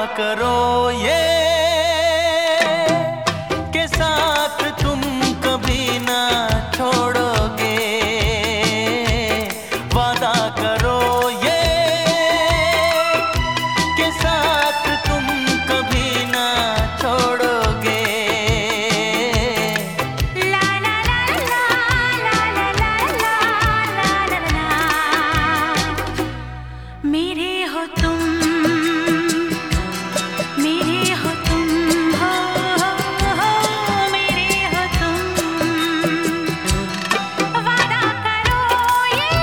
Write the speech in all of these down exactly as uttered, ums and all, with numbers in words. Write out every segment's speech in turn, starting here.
करो ये के साथ तुम कभी ना छोड़ोगे, वादा करो ये के साथ तुम कभी ना छोड़ोगे। ला ला ला ला ला ला ला ला ला ला, मेरे हो तुम, मेरे हो तुम, हो हो हो मेरे हो तुम, वादा करो ये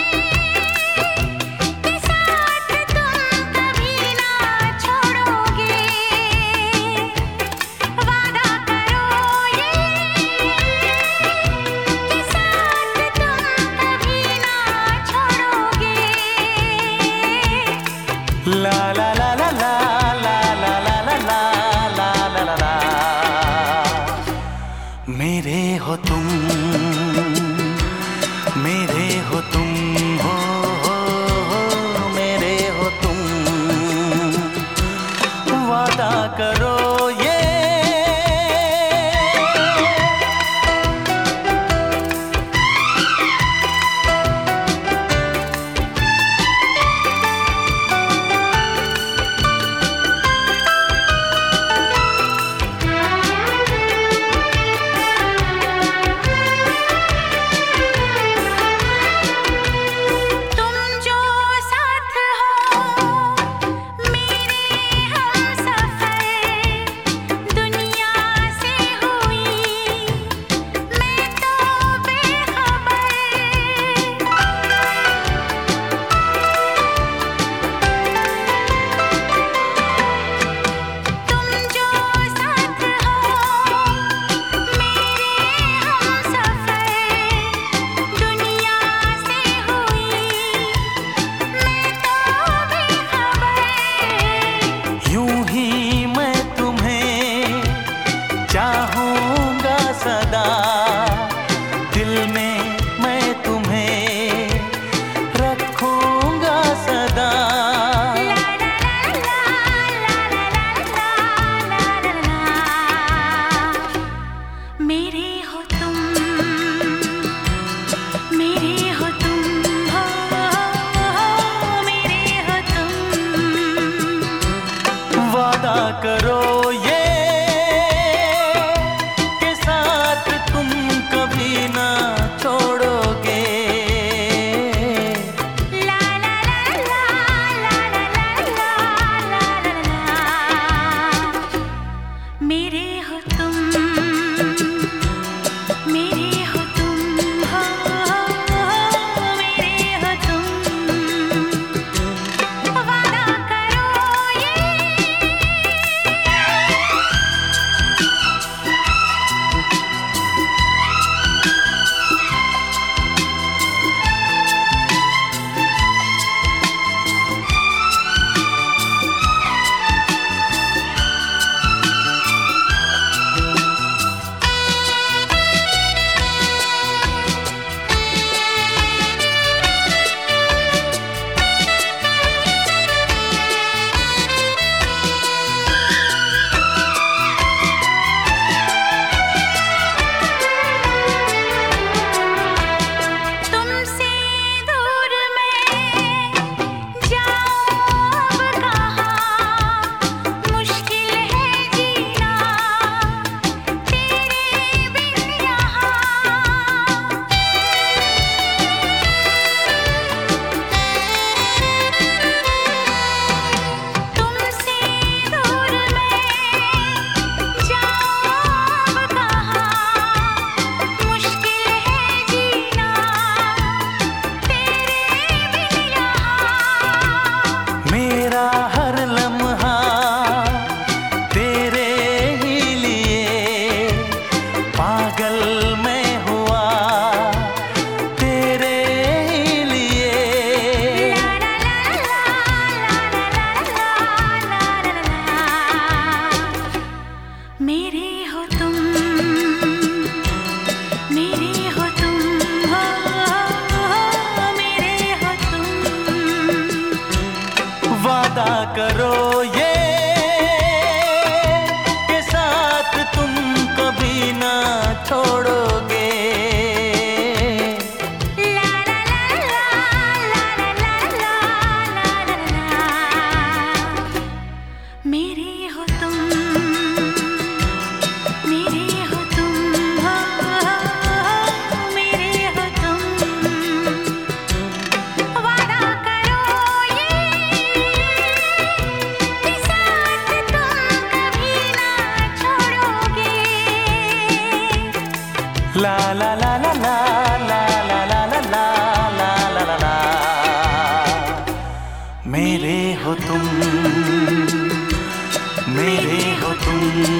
के साथ तुम कभी ना छोड़ोगे, वादा करो ये के साथ तुम कभी ना छोड़ोगे। ला ला ला ला ला ला ला ला ला ला ला ला ला, मेरे हो तुम, मेरे हो तुम, हो हो हो मेरे हो तुम, वादा करो ये तुम जो साथ हो मेरे हमसफर, दुनिया से हुई मैं तो बेखबर, तुम जो साथ हो मेरे हमसफर, दुनिया से हुई मैं तो बेखबर। यूं ही मैं तुम्हें चाहूंगा सदा, दिल में मैं तुम्हें रखूंगा सदा। ला ला ला ला ला ला ला ला ला, मेरे हो तुम, मेरे हो तुम, हो हो मेरे हो तुम, वादा करो ये के साथ तुम कभी ना छोड़ोगे। ला ला ला ला ला ला ला ला ला, मेरे हो तुम, मेरे हो तुम, हो हो मेरे हो तुम, वादा करो ये तुमसे दूर मैं जाऊं अब कहाँ, मुश्किल है जीना तेरे बिन यहाँ। तुमसे दूर मैं जाऊं अब कहाँ, मुश्किल है जीना तेरे बिन यहाँ। मेरा हर लम्हा तेरे ही लिए, पागल मैं हुआ तेरे ही लिए। ला ला ला ला ला ला ला ला ला, मेरे हो तुम, मेरे हो तुम, हो हो मेरे हो तुम, वादा करो ये ला ला ला ला ला ला ला ला ला ला ला ला ला ला। मेरे हो तुम, मेरे हो तुम।